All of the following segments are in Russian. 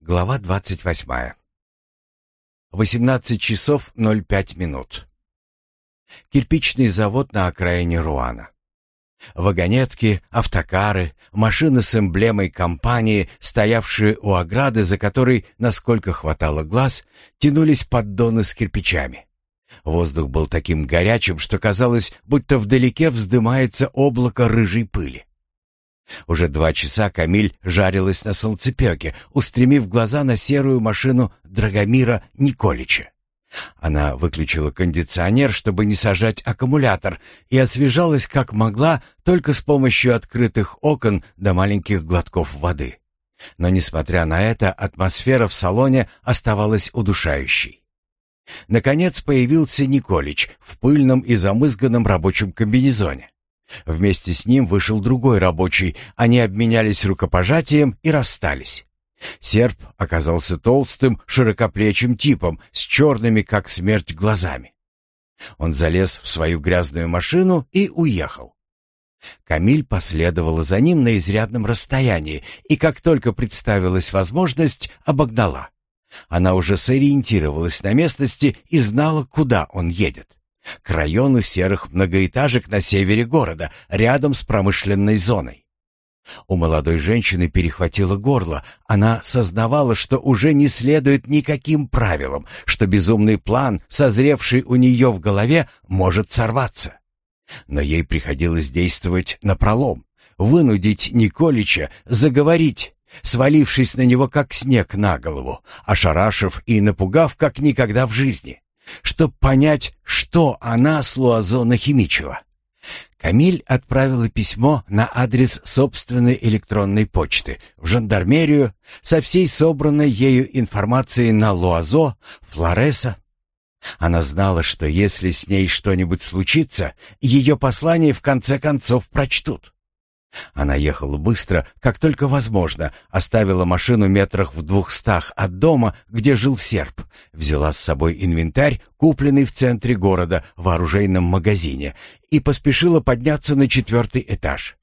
Глава 28. 18 часов 05 минут. Кирпичный завод на окраине Руана. Вагонетки, автокары, машины с эмблемой компании, стоявшие у ограды, за которой, насколько хватало глаз, тянулись поддоны с кирпичами. Воздух был таким горячим, что казалось, будто вдалеке вздымается облако рыжей пыли. Уже 2 часа Камиль жарилась на солнцепёке, устремив глаза на серую машину Драгомира Николича. Она выключила кондиционер, чтобы не сажать аккумулятор, и освежалась как могла только с помощью открытых окон до маленьких глотков воды. Но, несмотря на это, атмосфера в салоне оставалась удушающей. Наконец появился Николич в пыльном и замызганном рабочем комбинезоне. Вместе с ним вышел другой рабочий, они обменялись рукопожатием и расстались. Серб оказался толстым, широкоплечим типом с черными, как смерть, глазами. Он залез в свою грязную машину и уехал. Камиль последовала за ним на изрядном расстоянии и, как только представилась возможность, обогнала. Она уже сориентировалась на местности и знала, куда он едет. К району серых многоэтажек на севере города, рядом с промышленной зоной. У молодой женщины перехватило горло. Она сознавала, что уже не следует никаким правилам, что безумный план, созревший у нее в голове, может сорваться. Но ей приходилось действовать напролом, вынудить Николича заговорить, свалившись на него как снег на голову, ошарашив и напугав как никогда в жизни, чтобы понять, что она с Луазо нахимичила. Камиль отправила письмо на адрес собственной электронной почты в жандармерию со всей собранной ею информацией на Луазо, Флореса. Она знала, что если с ней что-нибудь случится, ее послание в конце концов прочтут. Она ехала быстро, как только возможно, оставила машину метрах в 200 от дома, где жил серб, взяла с собой инвентарь, купленный в центре города в оружейном магазине, и поспешила подняться на 4-й этаж.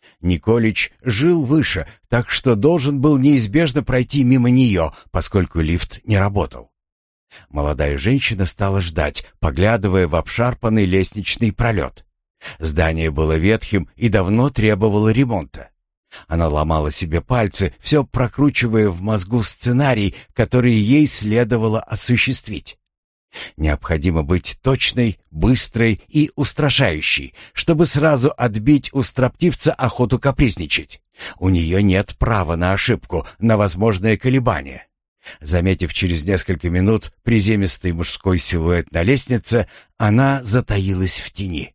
Николич жил выше, так что должен был неизбежно пройти мимо нее, поскольку лифт не работал. Молодая женщина стала ждать, поглядывая в обшарпанный лестничный пролет. Здание было ветхим и давно требовало ремонта. Она ломала себе пальцы, все прокручивая в мозгу сценарий, который ей следовало осуществить. Необходимо быть точной, быстрой и устрашающей, чтобы сразу отбить у строптивца охоту капризничать. У нее нет права на ошибку, на возможное колебание. Заметив через несколько минут приземистый мужской силуэт на лестнице, она затаилась в тени.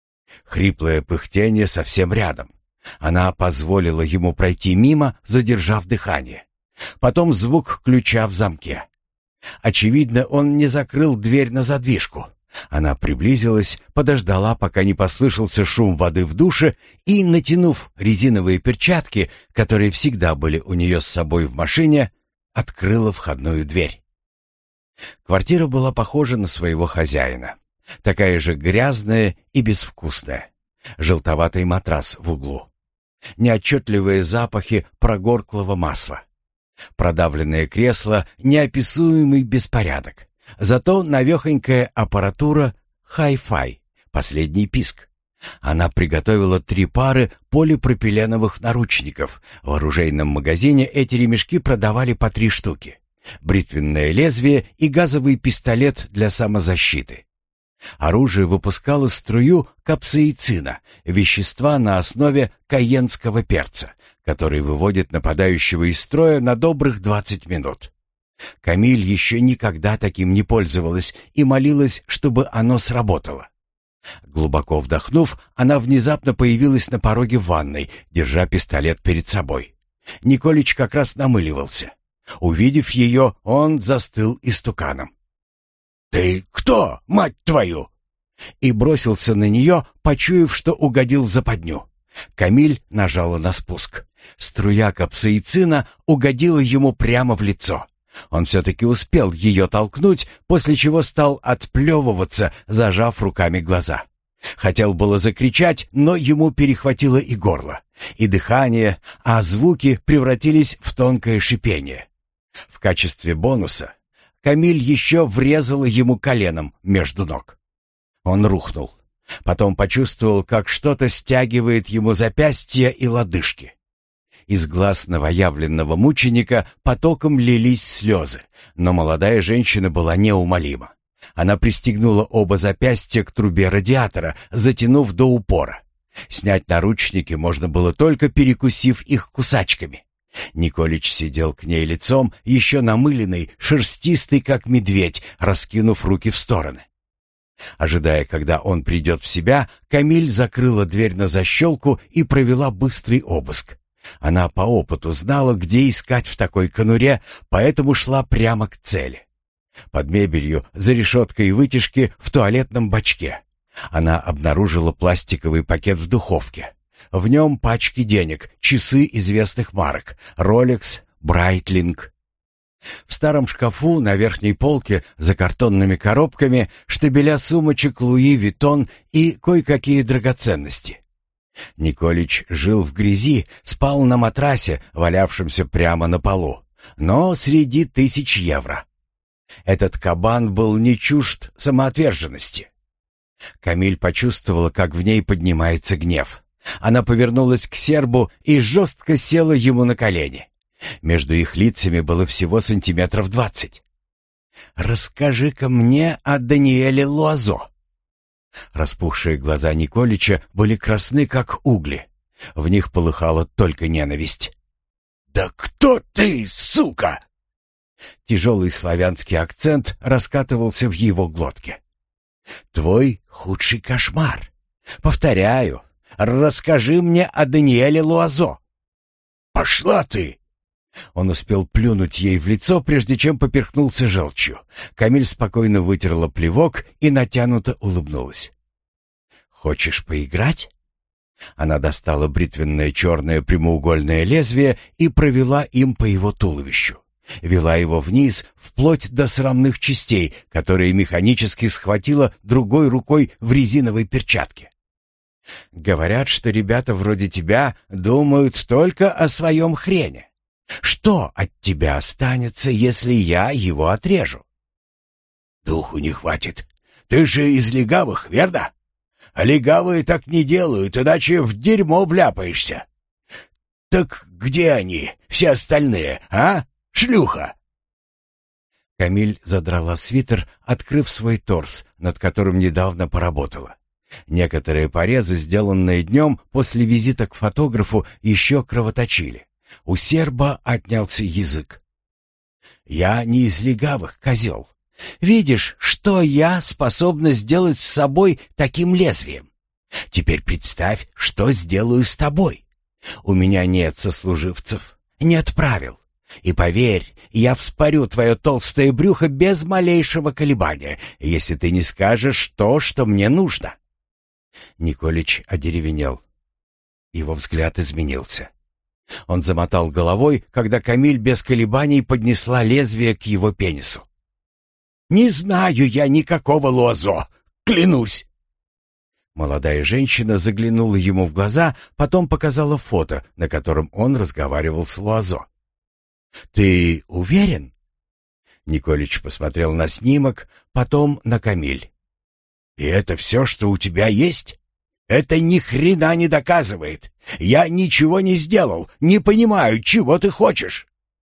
Хриплое пыхтение совсем рядом. Она позволила ему пройти мимо, задержав дыхание. Потом звук ключа в замке. Очевидно, он не закрыл дверь на задвижку. Она приблизилась, подождала, пока не послышался шум воды в душе, и, натянув резиновые перчатки, которые всегда были у нее с собой в машине, открыла входную дверь. Квартира была похожа на своего хозяина. Такая же грязная и безвкусная. Желтоватый матрас в углу. Неотчетливые запахи прогорклого масла. Продавленное кресло, неописуемый беспорядок. Зато навехонькая аппаратура хай-фай, последний писк. Она приготовила 3 пары полипропиленовых наручников. В оружейном магазине эти ремешки продавали по 3 штуки. Бритвенное лезвие и газовый пистолет для самозащиты. Оружие выпускало струю капсаицина, вещества на основе кайенского перца, который выводит нападающего из строя на добрых 20 минут. Камиль еще никогда таким не пользовалась и молилась, чтобы оно сработало. Глубоко вдохнув, она внезапно появилась на пороге ванной, держа пистолет перед собой. Николич как раз намыливался. Увидев ее, он застыл истуканом. «Ты кто, мать твою?» И бросился на нее, почуяв, что угодил в западню. Камиль нажала на спуск. Струя капсаицина угодила ему прямо в лицо. Он все-таки успел ее толкнуть, после чего стал отплевываться, зажав руками глаза. Хотел было закричать, но ему перехватило и горло, и дыхание, а звуки превратились в тонкое шипение. В качестве бонуса Камиль еще врезала ему коленом между ног. Он рухнул. Потом почувствовал, как что-то стягивает ему запястья и лодыжки. Из глаз новоявленного мученика потоком лились слезы, но молодая женщина была неумолима. Она пристегнула оба запястья к трубе радиатора, затянув до упора. Снять наручники можно было только перекусив их кусачками. Николич сидел к ней лицом, еще намыленный, шерстистый, как медведь, раскинув руки в стороны. Ожидая, когда он придет в себя, Камиль закрыла дверь на защелку и провела быстрый обыск. Она по опыту знала, где искать в такой конуре, поэтому шла прямо к цели. Под мебелью, за решеткой вытяжки, в туалетном бачке. Она обнаружила пластиковый пакет в духовке. В нем пачки денег, часы известных марок, Rolex, Breitling. В старом шкафу на верхней полке за картонными коробками штабеля сумочек Луи Виттон и кое-какие драгоценности. Николич жил в грязи, спал на матрасе, валявшемся прямо на полу, но среди 1000 евро. Этот кабан был не чужд самоотверженности. Камиль почувствовала, как в ней поднимается гнев. Она повернулась к сербу и жестко села ему на колени. Между их лицами было всего сантиметров 20. «Расскажи-ка мне о Даниэле Луазо». Распухшие глаза Николича были красны, как угли. В них полыхала только ненависть. «Да кто ты, сука?» Тяжелый славянский акцент раскатывался в его глотке. «Твой худший кошмар. Повторяю, расскажи мне о Даниэле Луазо». «Пошла ты!» Он успел плюнуть ей в лицо, прежде чем поперхнулся желчью. Камиль спокойно вытерла плевок и натянуто улыбнулась. «Хочешь поиграть?» Она достала бритвенное черное прямоугольное лезвие и провела им по его туловищу. Вела его вниз, вплоть до срамных частей, которые механически схватила другой рукой в резиновой перчатке. «Говорят, что ребята вроде тебя думают только о своем хрене. Что от тебя останется, если я его отрежу?» «Духу не хватит. Ты же из легавых, верно? А легавые так не делают, иначе в дерьмо вляпаешься. Так где они, все остальные, а, шлюха?» Камиль задрала свитер, открыв свой торс, над которым недавно поработала. Некоторые порезы, сделанные днем после визита к фотографу, еще кровоточили. У серба отнялся язык. «Я не из легавых, козел. Видишь, что я способна сделать с собой таким лезвием? Теперь представь, что сделаю с тобой. У меня нет сослуживцев, нет правил. И поверь, я вспорю твое толстое брюхо без малейшего колебания, если ты не скажешь то, что мне нужно». Николич одеревенел. Его взгляд изменился. Он замотал головой, когда Камиль без колебаний поднесла лезвие к его пенису. «Не знаю я никакого Луазо, клянусь!» Молодая женщина заглянула ему в глаза, потом показала фото, на котором он разговаривал с Луазо. «Ты уверен?» Николич посмотрел на снимок, потом на Камиль. «И это все, что у тебя есть? Это ни хрена не доказывает. Я ничего не сделал, не понимаю, чего ты хочешь».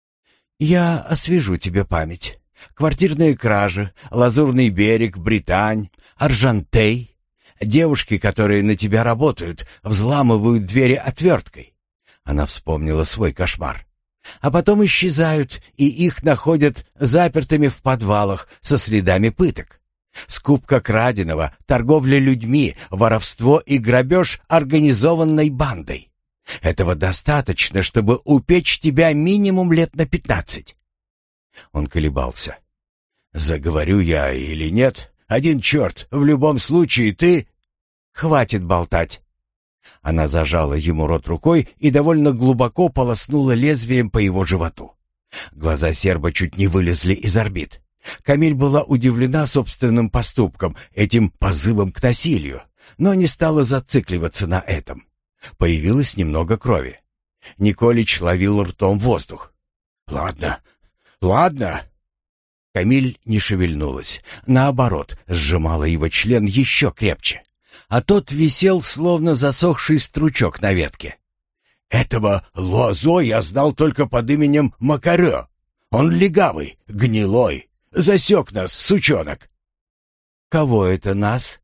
«Я освежу тебе память. Квартирные кражи, Лазурный берег, Британь, Аржантей. Девушки, которые на тебя работают, взламывают двери отверткой». Она вспомнила свой кошмар. «А потом исчезают, и их находят запертыми в подвалах со следами пыток. Скупка краденого, торговля людьми, воровство и грабеж организованной бандой. Этого достаточно, чтобы упечь тебя минимум лет на 15. Он колебался. «Заговорю я или нет? Один черт, в любом случае ты...» «Хватит болтать». Она зажала ему рот рукой и довольно глубоко полоснула лезвием по его животу. Глаза серба чуть не вылезли из орбит. Камиль была удивлена собственным поступком, этим позывом к насилию, но не стала зацикливаться на этом. Появилось немного крови. Николич ловил ртом воздух. «Ладно, Ладно». Камиль не шевельнулась. Наоборот, сжимала его член еще крепче. А тот висел, словно засохший стручок на ветке. «Этого Луазо я знал только под именем Макарё. Он легавый, гнилой. Засек нас, сучонок». «Кого это нас?»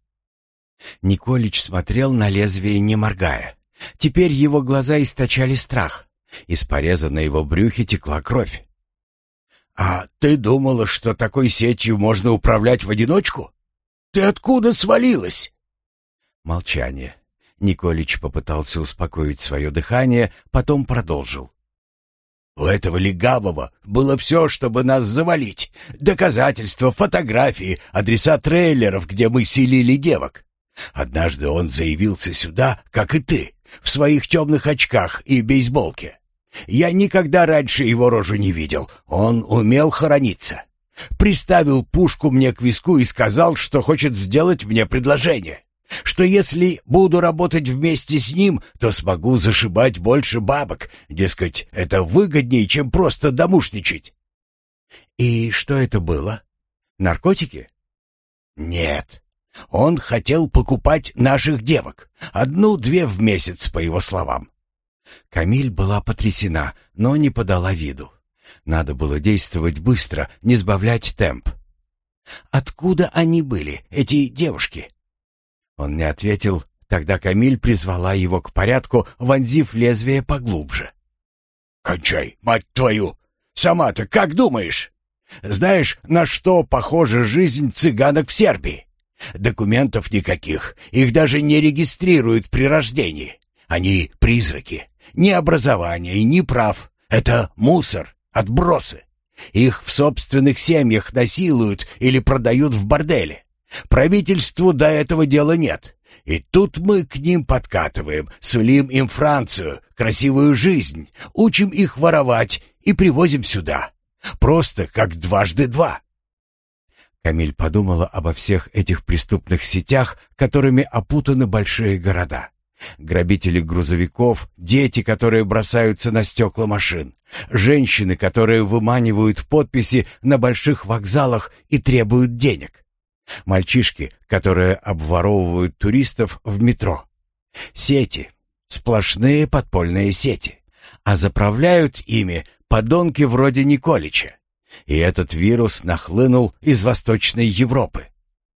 Николич смотрел на лезвие, не моргая. Теперь его глаза источали страх. Из пореза на его брюхе текла кровь. «А ты думала, что такой сетью можно управлять в одиночку? Ты откуда свалилась?» Молчание. Николич попытался успокоить свое дыхание, потом продолжил. «У этого легавого было все, чтобы нас завалить. Доказательства, фотографии, адреса трейлеров, где мы селили девок. Однажды он заявился сюда, как и ты, в своих темных очках и бейсболке. Я никогда раньше его рожу не видел. Он умел хорониться. Приставил пушку мне к виску и сказал, что хочет сделать мне предложение. Что если буду работать вместе с ним, то смогу зашибать больше бабок. Дескать, это выгоднее, чем просто домушничать». «И что это было? Наркотики?» «Нет. Он хотел покупать наших девок. 1-2 в месяц, по его словам». Камиль была потрясена, но не подала виду. Надо было действовать быстро, не сбавлять темп. «Откуда они были, эти девушки?» Он не ответил. Тогда Камиль призвала его к порядку, вонзив лезвие поглубже. «Кончай, мать твою! Сама-то как думаешь? Знаешь, на что похожа жизнь цыганок в Сербии? Документов никаких, их даже не регистрируют при рождении. Они призраки. Ни образования, ни прав. Это мусор, отбросы. Их в собственных семьях насилуют или продают в борделе. Правительству до этого дела нет. И тут мы к ним подкатываем, сулим им Францию, красивую жизнь, учим их воровать и привозим сюда. Просто как 2 × 2. Камиль подумала обо всех этих преступных сетях, которыми опутаны большие города. Грабители грузовиков, дети, которые бросаются на стекла машин, женщины, которые выманивают подписи на больших вокзалах и требуют денег. Мальчишки, которые обворовывают туристов в метро. Сети, сплошные подпольные сети. А заправляют ими подонки вроде Николича. И этот вирус нахлынул из Восточной Европы.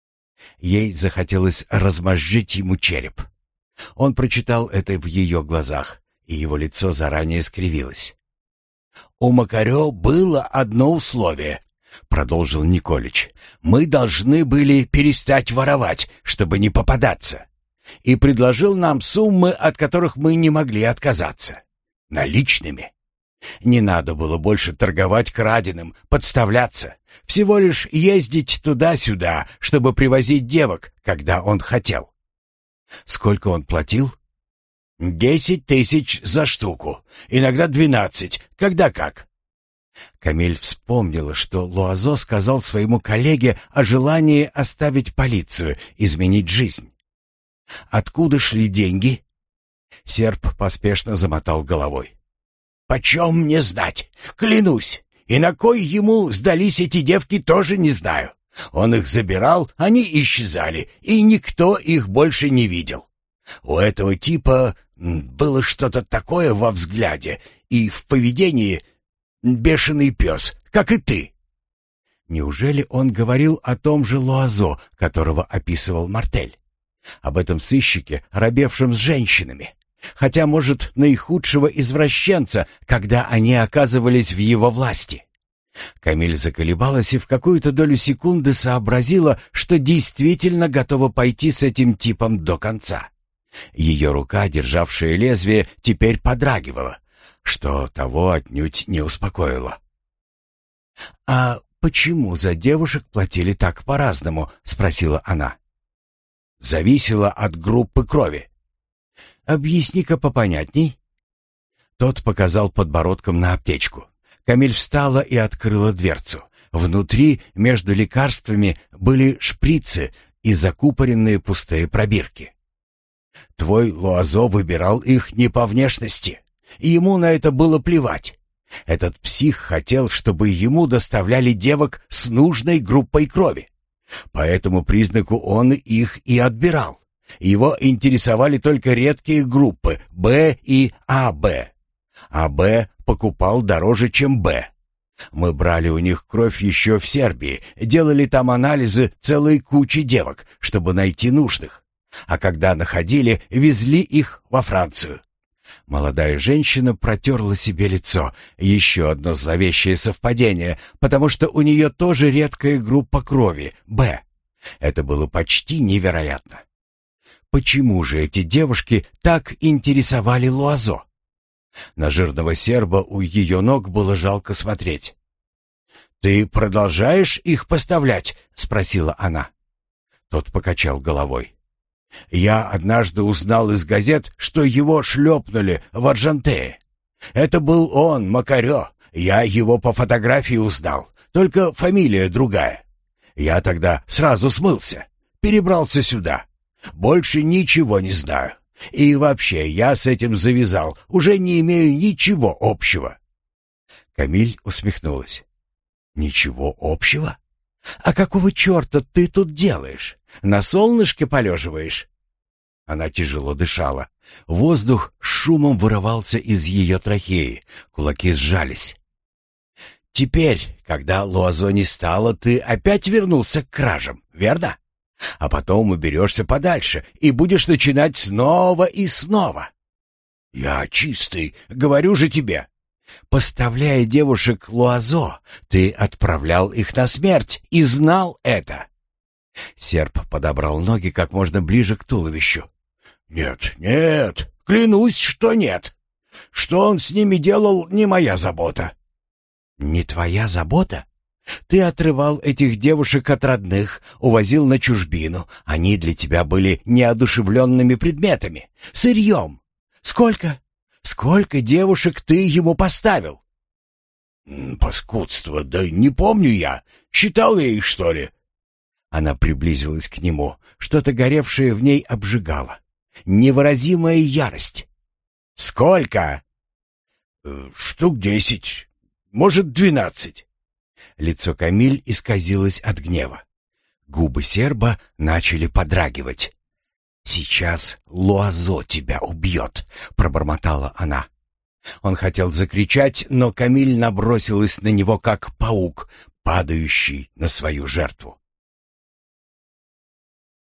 Ей захотелось размозжить ему череп. Он прочитал это в ее глазах, и его лицо заранее скривилось. «У Макарё было одно условие», — продолжил Николич. «Мы должны были перестать воровать, чтобы не попадаться. И предложил нам суммы, от которых мы не могли отказаться. Наличными. Не надо было больше торговать краденым, подставляться. Всего лишь ездить туда-сюда, чтобы привозить девок, когда он хотел». «Сколько он платил?» 10 000 за штуку, иногда 12, когда как». Камиль вспомнила, что Луазо сказал своему коллеге о желании оставить полицию, изменить жизнь. Откуда шли деньги? Серб поспешно замотал головой. «Почем мне знать? Клянусь. И на кой ему сдались эти девки, тоже не знаю. Он их забирал, они исчезали, и никто их больше не видел. У этого типа было что-то такое во взгляде и в поведении. Бешеный пес, как и ты». Неужели он говорил о том же Луазо, которого описывал Мартель? Об этом сыщике, робевшем с женщинами? Хотя, может, наихудшего извращенца, когда они оказывались в его власти? Камиль заколебалась и в какую-то долю секунды сообразила, что действительно готова пойти с этим типом до конца. Ее рука, державшая лезвие, теперь подрагивала, что того отнюдь не успокоило. «А почему за девушек платили так по-разному?» — спросила она. «Зависело от группы крови». «Объясни-ка попонятней». Тот показал подбородком на аптечку. Камиль встала и открыла дверцу. Внутри, между лекарствами, были шприцы и закупоренные пустые пробирки. «Твой Луазо выбирал их не по внешности. Ему на это было плевать. Этот псих хотел, чтобы ему доставляли девок с нужной группой крови. По этому признаку он их и отбирал. Его интересовали только редкие группы Б и АБ. АБ покупал дороже, чем Б. Мы брали у них кровь еще в Сербии, делали там анализы целой кучи девок, чтобы найти нужных. А когда находили, везли их во Францию. Молодая женщина протерла себе лицо. Еще одно зловещее совпадение, потому что у нее тоже редкая группа крови — Б. Это было почти невероятно. Почему же эти девушки так интересовали Луазо? На жирного серба у ее ног было жалко смотреть. «Ты продолжаешь их поставлять?» — спросила она. Тот покачал головой. «Я однажды узнал из газет, что его шлепнули в Аржантее. Это был он, Макарё. Я его по фотографии узнал, только фамилия другая. Я тогда сразу смылся, перебрался сюда. Больше ничего не знаю. И вообще, я с этим завязал, уже не имею ничего общего». Камиль усмехнулась. «Ничего общего? А какого черта ты тут делаешь? На солнышке полеживаешь?» Она тяжело дышала. Воздух с шумом вырывался из ее трахеи. Кулаки сжались. «Теперь, когда Луазо не стало, ты опять вернулся к кражам, верно? А потом уберешься подальше и будешь начинать снова и снова. Я чистый, говорю же тебе. Поставляя девушек Луазо, ты отправлял их на смерть и знал это». Серб подобрал ноги как можно ближе к туловищу. «Нет, нет, клянусь, что нет. Что он с ними делал, не моя забота». «Не твоя забота? Ты отрывал этих девушек от родных, увозил на чужбину. Они для тебя были неодушевленными предметами, сырьем. Сколько девушек ты ему поставил?» «Паскудство, да не помню я. Считал я их, что ли?» Она приблизилась к нему. Что-то горевшее в ней обжигало. Невыразимая ярость. «Сколько?» «Штук 10, может, 12». Лицо Камиль исказилось от гнева. Губы серба начали подрагивать. «Сейчас Луазо тебя убьет», — пробормотала она. Он хотел закричать, но Камиль набросилась на него, как паук, падающий на свою жертву.